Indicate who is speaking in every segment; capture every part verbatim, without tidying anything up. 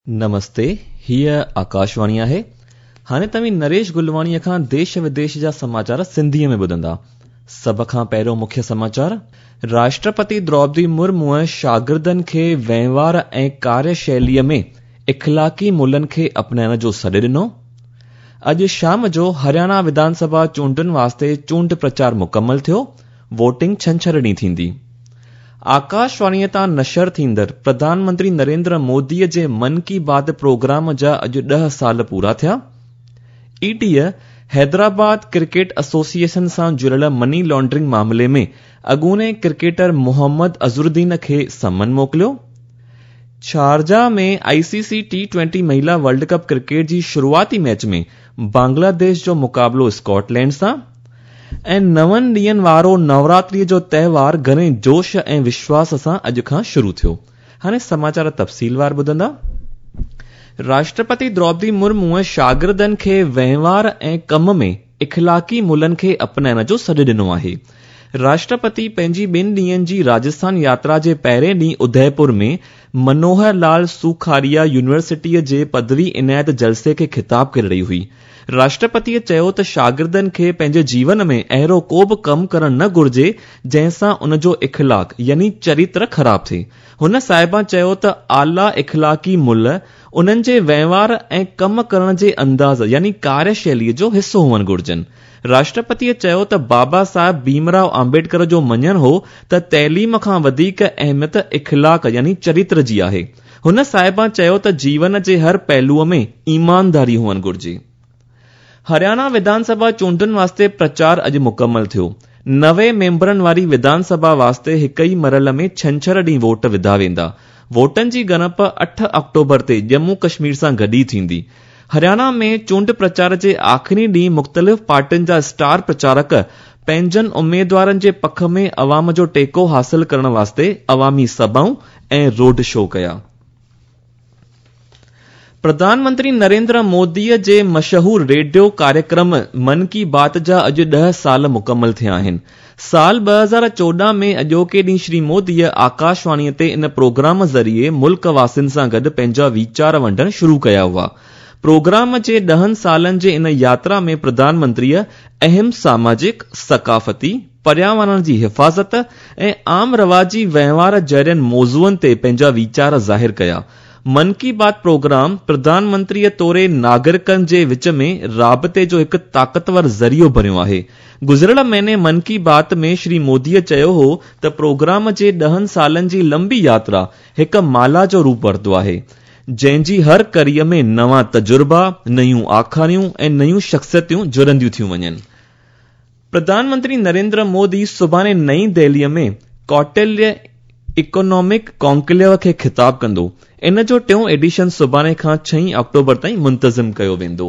Speaker 1: नमस्ते, हीअ आकाशवाणी आहे। हाणे तव्हीं नरेश गुलवाणीअ खां देश विदेश जा समाचार सिंधीअ में ॿुधंदा। सभ खां पहिरियों मुख्य समाचार। राष्ट्रपति द्रौपदी मुर्मूअ शागिर्दनि खे वहिंवार ऐं कार्यशैलीअ में इख़लाक़ी मुल्हनि खे अपनाइण जो सॾु ॾिनो। अॼु शाम जो हरियाणा विधानसभा चूंडुनि वास्ते चूंड प्रचार मुकमल थियो। वोटिंग छंछरु ॾींहुं थींदी। आकाशवाणीअ तां नशर थींदड़ प्रधानमंत्री नरेंद्र मोदीअ जे मन की बात प्रोग्राम जा अॼु ॾह साल पूरा थिया। ईडीअ हैदराबाद क्रिकेट एसोसिएशन सां जुड़ियल मनी लॉन्ड्रिंग मामले में अॻूणे क्रिकेटर मोहम्मद अज़रुद्दीन खे समन मोकिलियो। शारजाह में आईसीसी टी ट्वेंटी महिला वर्ल्ड कप क्रिकेट जी शुरूआती मैच में बांग्लादेश जो मुक़ाबलो स्कॉटलैंड सां। ऐं नवनि ॾींहनि वारो नवरात्रीअ जो तहेवार घणे जोश ऐं विश्वास सां अॼु खां शुरू थियो। हाणे समाचार तफ़सीलवार ॿुधंदा। राष्ट्रपति द्रौपदी मुर्मूअ शागिर्दनि खे वहिंवार ऐं कम में इख़लाक़ी मुल्हनि खे अपनाइण जो सॾु ॾिनो आहे। राष्ट्रपति पंहिंजी ॿिनि ॾींहनि जी राजस्थान यात्रा जे पहिरें ॾींहुं उदयपुर में मनोहर लाल सुखाड़िया यूनिवर्सिटीअ जे पदवी इनायत जलसे खे ख़िताब करे रही हुई। राष्ट्रपतिअ चयो त शागिर्दनि खे पंहिंजे जीवन में अहिड़ो को बि कमु करणु न घुर्जे जंहिंसां उन जो इख़लाक़ यानी चरित्र ख़राब थिए। हुन साहिबा चयो त आला इख़लाक़ी मुल्ह उन्हनि जे वहिंवार ऐं कम करण जे अंदाज़ यानी कार्यशैलीअ जो हिसो हुअणु घुर्जनि। राष्ट्रपतिअ चयो त बाबा साहिब भीमराव आम्बेडकर जो मञणु हो त तइलीम खां वधीक अहमियत इख़लाक़ यानी चरित्र जी आहे। हुन साहिबा चयो त जीवन जे हर पहलूअ में ईमानदारी हुअणु घुर्जे। हरियाणा विधानसभा चूंडुनि वास्ते प्रचार अॼु मुकमल थियो। नवे मेंबरनि वारी विधानसभा वास्ते हिक ई मरल में छंछरु ॾींहुं वोट विधा वेंदा। वोटनि जी ॻणप अठ अक्टूबर ते जम्मू कश्मीर सां गॾी थींदी। हरियाणा में चूंड प्रचार जे आख़िरी ॾींहुं मुख़्तलिफ़ पार्टियुनि जा स्टार प्रचारक पंहिंजनि उम्मीदवारनि जे पख में अवाम जो टेको हासिल करण वास्ते अवामी सभाऊं ऐं रोड शो कया। प्रधानमंत्री नरेंद्र मोदीअ जे मशहूर रेडियो कार्यक्रम मन की बात जा अॼु ॾह साल मुकमल थिया आहिनि। साल ॿ हज़ार चोॾहं में अॼोके ॾींहुं श्री मोदीअ आकाशवाणीअ ते इन प्रोग्राम ज़रिए मुल्क वासियुनि सां गॾु पंहिंजा वीचार वंडण शुरू कया हुआ। प्रोग्राम जे ॾहनि सालनि जे इन यात्रा में प्रधानमंत्रीअ अहम सामाजिक, सकाफ़ती, पर्यावरण जी हिफ़ाज़त ऐं आम रवाजी वहिंवार जहिड़नि मौज़ूअनि ते पंहिंजा वीचार ज़ाहिर कया। मन की बात प्रोग्राम प्रधानमंत्रीअ तौरे नागरिकनि जे विच में राबते जो हिकु ताक़तवर ज़रियो बणियो आहे। गुज़िरियल महीने मन की बात में श्री मोदीअ चयो हो त प्रोग्राम जे ॾहनि सालनि जी लंबी यात्रा हिकु माला जो रूप वरितो आहे, जंहिंजी हर कड़ीअ में नवां तजुर्बा, नयूं आखाणियूं ऐं नयूं शख़्सियतूं जुड़ंदियूं थियूं वञनि। प्रधानमंत्री नरेंद्र मोदी सुभाणे नई दिल्लीअ में कौटिल्य इकोनॉमिक कॉन्क्लेव खे ख़िताब कंदो। इन जो टियों एडिशन सुभाणे खां छहीं अक्टूबर ताईं मुंतज़िम कयो वेंदो।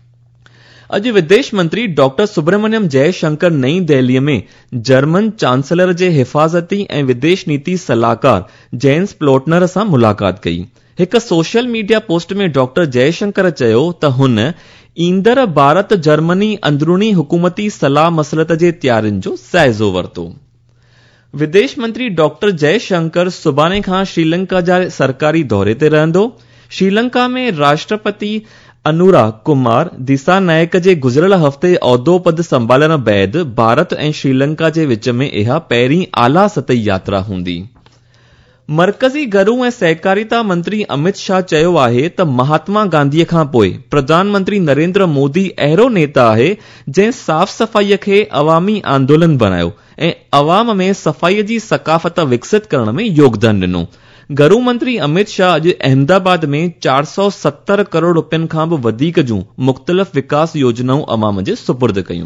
Speaker 1: अॼु विदेश मंत्री डॉक्टर सुब्रमण्यम जयशंकर नई दिल्लीअ में जर्मन चांसलर जे हिफ़ाज़ती ऐं विदेश नीति सलाहकार जेन्स प्लोटनर सां मुलाक़ात कई। हिकु सोशल मीडिया पोस्ट में डॉक्टर जयशंकर चयो त हुन ईंदड़ भारत जर्मनी अंदरूनी हुकूमती सलाह मसलत जे तयारियुनि जो जाइज़ो वरितो। विदेश मंत्री डॉक्टर जयशंकर सुभाणे खां श्रीलंका जा सरकारी दौरे ते रहंदो। श्रीलंका में राष्ट्रपति अनुराग कुमार दिसानायक जे गुज़िरियल हफ़्ते उहिदो पद संभालण बैदि भारत ऐं श्रीलंका जे विच में इहा पहिरीं आला सतही यात्रा हूंदी। मरकज़ी घरू ऐं सहकारिता मंत्री अमित शाह चयो आहे त महात्मा गांधीअ खां पोइ प्रधानमंत्री नरेंद्र मोदी अहिड़ो नेता आहे जंहिं साफ़ सफ़ाईअ खे अवामी आंदोलन बनायो ऐं अवाम में सफ़ाईअ जी सकाफ़त विकसित करण में योगदान ॾिनो। घरू मंत्री अमित शाह अॼु अहमदाबाद में चार सौ सत्तर करोड़ रुपयनि खां बि वधीक जूं मुख़्तलिफ़ विकास योजनाऊं अवाम जे सुपुर्द कयूं।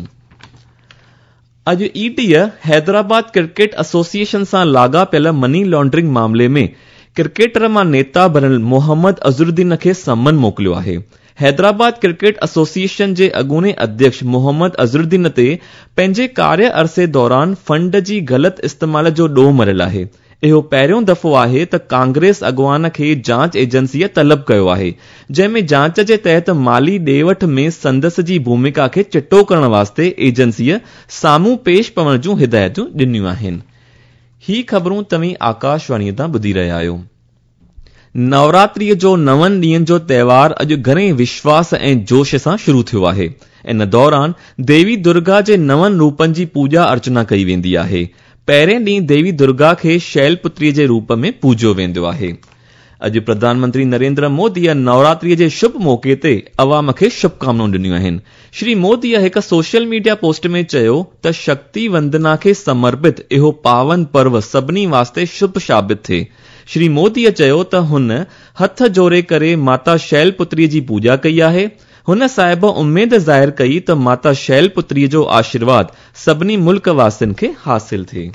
Speaker 1: अॼु ईडीअ हैदराबाद क्रिकेट एसोसिएशन सां लाॻापियल मनी लॉन्ड्रिंग मामले में क्रिकेटर मां नेता बणियल मोहम्मद अज़रुद्दीन खे समन मोकिलियो आहे। हैदराबाद क्रिकेट एसोसिएशन जे अॻूणे अध्यक्ष मोहम्मद अज़रुद्दीन ते पंहिंजे कार्य अरसे दौरान फंड जी ग़लति इस्तेमाल जो ॾोह मरियल आहे। इहो पहिरियों दफ़ो आहे त कांग्रेस अॻवान खे जांच एजेंसीअ तलब कयो आहे, जंहिं में जांच जे तहत माली ॾेवठ में संदसि जी भूमिका खे चिटो करण वास्ते एजेंसीअ साम्हूं पेश पवण जूं हिदायतूं ॾिनियूं आहिनि। ही ख़बरूं तव्हीं आकाशवाणीअ तां ॿुधी रहिया आहियो। नवरात्रीअ जो नवनि ॾींहनि जो त्योहार अॼु घणे विश्वास ऐं जोश सां शुरू थियो आहे। इन दौरान देवी दुर्गा जे नवनि रूपनि जी पूॼा अर्चना कई वेंदी आहे। पहिरें ॾींहुं देवी दुर्गा खे शैलपुत्रीअ जे रूप में पूॼियो वेंदो आहे। अॼु प्रधानमंत्री नरेंद्र मोदीअ नवरात्रीअ जे शुभ मौके ते अवाम खे शुभकामनाऊं ॾिनियूं आहिनि। श्री मोदीअ हिकु सोशल मीडिया पोस्ट में चयो त शक्ति वंदना खे समर्पित इहो पावन पर्व सभिनी वास्ते शुभ साबित थिए। श्री मोदीअ चयो त हुन हथ जोड़े करे माता शैलपुत्रीअ जी पूॼा कई आहे। हुन साहिब उम्मीद ज़ाहिर कई त माता शैलपुत्रीअ जो आशीर्वाद सभिनी मुल्क वासियुनि खे हासिल थिए।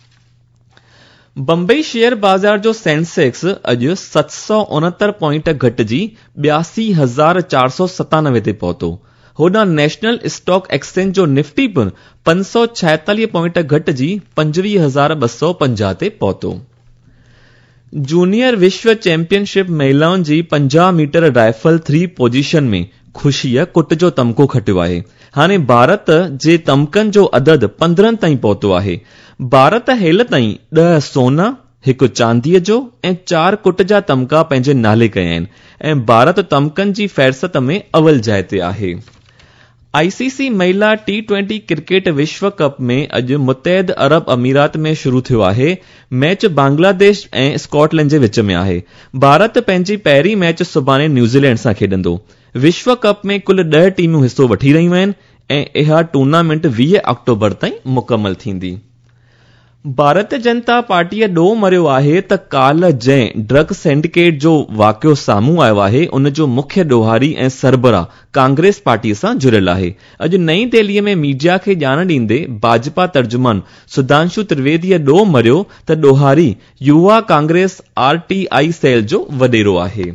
Speaker 1: बम्बई शेयर बाजार जो सेंसेक्स अॼु सत सौ उणहतरि पॉइंट घटिजी ॿियासी हज़ार चार सौ सतानवे ते पहुतो। होॾां नेशनल स्टॉक एक्सचेंज जो निफ्टी पिणु पंज सौ छाएतालीह पॉइंट घटिजी पंजवीह हज़ार ॿ सौ पंजाह ते पहुतो। जूनियर विश्व चैंपियनशिप महिलाउनि जी पंजाह मीटर राइफल थ्री पोजीशन में ख़ुशीअ कुट जो तमको खटियो आहे। हाणे भारत जे तमकनि जो अदद पंद्रहं ताईं पहुतो आहे। भारत हेल ताईं ॾह सोना हिकु चांदीअ जो ऐं चार कुट जा तमका पंहिंजे नाले कया आहिनि ऐं भारत तमकनि जी फ़हरिस्त में अव्वल जाइ ते आहे। आईसीसी महिला टी ट्वेंटी क्रिकेट विश्व कप में अॼु मुतहद अरब अमीरात में शुरू थियो आहे। मैच बांग्लादेश ऐं स्कॉटलैंड जे विच में आहे। भारत पंहिंजी पहिरीं मैच सुभाणे न्यूज़ीलैंड सां खेॾंदो। विश्व कप में कुल ॾह टीमूं हिसो वठी रहियूं आहिनि ऐं इहा टूर्नामेंट वीह अक्टूबर ताईं मुकमल थींदी। भारतीय जनता पार्टीअ ॾोह मरियो आहे त काल्ह जंहिं ड्रग सिंडिकेट जो वाक़ियो साम्हूं आयो आहे उन जो मुख्य ॾोहारी ऐं सरबराह कांग्रेस पार्टीअ सां जुड़ियल आहे। अॼु नईं दिल्लीअ में मीडिया खे ॼाण ॾींदे भाजपा तर्जुमान सुधांशु त्रिवेदीअ ॾोह मरियो त ॾोहारी युवा कांग्रेस आरटीआई सेल जो वॾेरो आहे।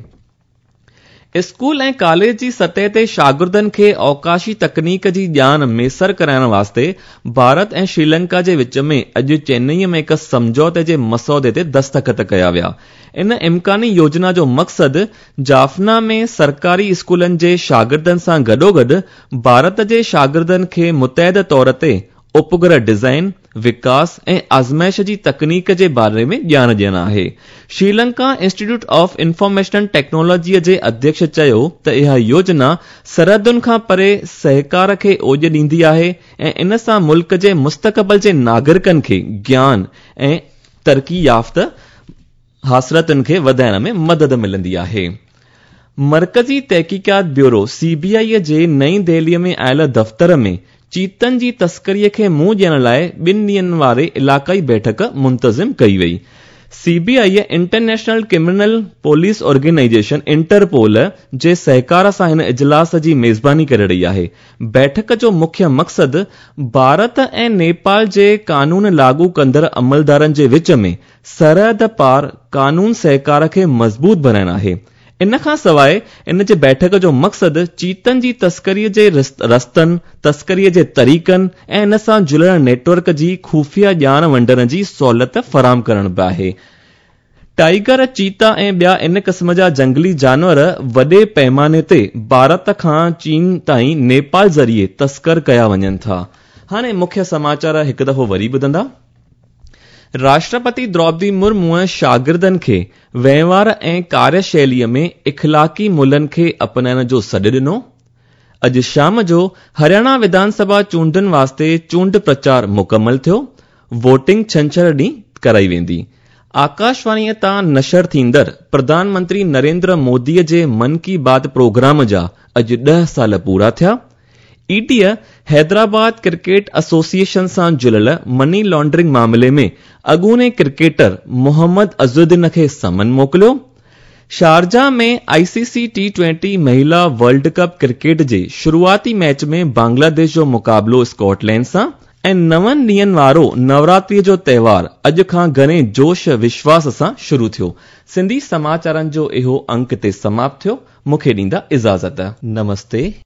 Speaker 1: स्कूल ऐं कॉलेज जी सतह ते शागिर्दनि खे अवकाशी तकनीक जी ॼाण मैसर कराइण वास्ते भारत ऐं श्रीलंका जे विच में अॼु चेन्नईअ में हिकु समझौते जे मसौदे ते दस्तख़त कया विया। इन इम्कानी योजना जो मक़सदु जाफना में सरकारी स्कूलनि जे शागिर्दनि सां गॾोगॾु भारत जे शागिर्दनि खे मुतहद तौर ते उपग्रह डिज़ाइन, विकास ऐं आज़माइश जी तकनीक जे बारे में ॼाण ॾियणु आहे। श्रीलंका इंस्टीट्यूट ऑफ इंफॉर्मेशन टेक्नोलॉजीअ जे अध्यक्ष चयो त इहा योजना सरहदुनि खां परे सहकार खे ओज ॾींदी आहे ऐं इन सां मुल्क जे मुस्तक़बिल जे नागरिकनि खे ज्ञान ऐं तरक़ी याफ़्ता हासिलतुनि खे वधाइण में मदद मिलंदी आहे। मरकज़ी तहक़ीक़ात ब्यूरो सीबीआई जे नईं दिल्लीअ में आयल दफ़्तर में चीतनि जी तस्करीअ खे मुंहुं ॾियण लाइ ॿिनि ॾींहनि वारे इलाक़ाई बैठक मुंतज़िम कई वई। CBI International Criminal Police Organization Interpol जे सहकार सां हिन इजलास जी मेज़बानी करे रही आहे। बैठक जो मुख्य मक़सदु भारत ऐं नेपाल जे कानून लागू कंदड़ अमलदारनि जे विच में सरहद पार कानून सहकार खे मज़बूत बनाइणु आहे। इन खां सवाइ इन जे बैठक जो मक़सदु चीतनि जी तस्करीअ जे रस्तनि, तस्करीअ जे तरीक़नि ऐं इन सां जुड़ियल नेटवर्क जी खुफ़िया ॼाण वंडण जी सहूलियत फ़राहम करणु बि आहे। टाइगर, चीता ऐं ॿिया इन क़िस्म जा जंगली जानवर वॾे पैमाने ते भारत खां चीन ताईं नेपाल ज़रिए तस्कर कया वञनि था। हाणे मुख्य समाचार हिकु दफ़ो वरी ॿुधंदा। राष्ट्रपति द्रौपदी मुर्मूअ शागिर्दनि खे वहिंवार ऐं कार्यशैलीअ में इख़लाक़ी मुल्हनि खे अपनाइण जो सॾु ॾिनो। अॼु शाम जो हरियाणा विधानसभा चूंडुनि वास्ते चूंड प्रचार मुकमल थियो। वोटिंग छंछरु ॾींहुं कराई वेंदी। आकाशवाणीअ तां नशर थींदड़ प्रधानमंत्री नरेंद्र मोदीअ जे मन की बात प्रोग्राम जा अॼु ॾह साल पूरा थिया। ईडीअ हैदराबाद क्रिकेट एसोसिएशन सां जुड़ियल मनी लॉन्ड्रिंग मामले में अॻूणे क्रिकेटर मोहम्मद अज़ुद्दीन खे समन मोकिलियो। शारजाह में आईसीसी टी ट्वेंटी महिला वर्ल्ड कप क्रिकेट जे शुरूआती मैच में बांग्लादेश जो मुक़ाबिलो स्कॉटलैंड सां ऐं नवनि ॾींहनि वारो नवरात्रीअ जो त्योहार अॼु खां घणे जोश विश्वास सां शुरू थियो। सिंधी समाचारनि जो इहो अंक ते समाप्त थियो। मूंखे ॾींदा इजाज़त। नमस्ते।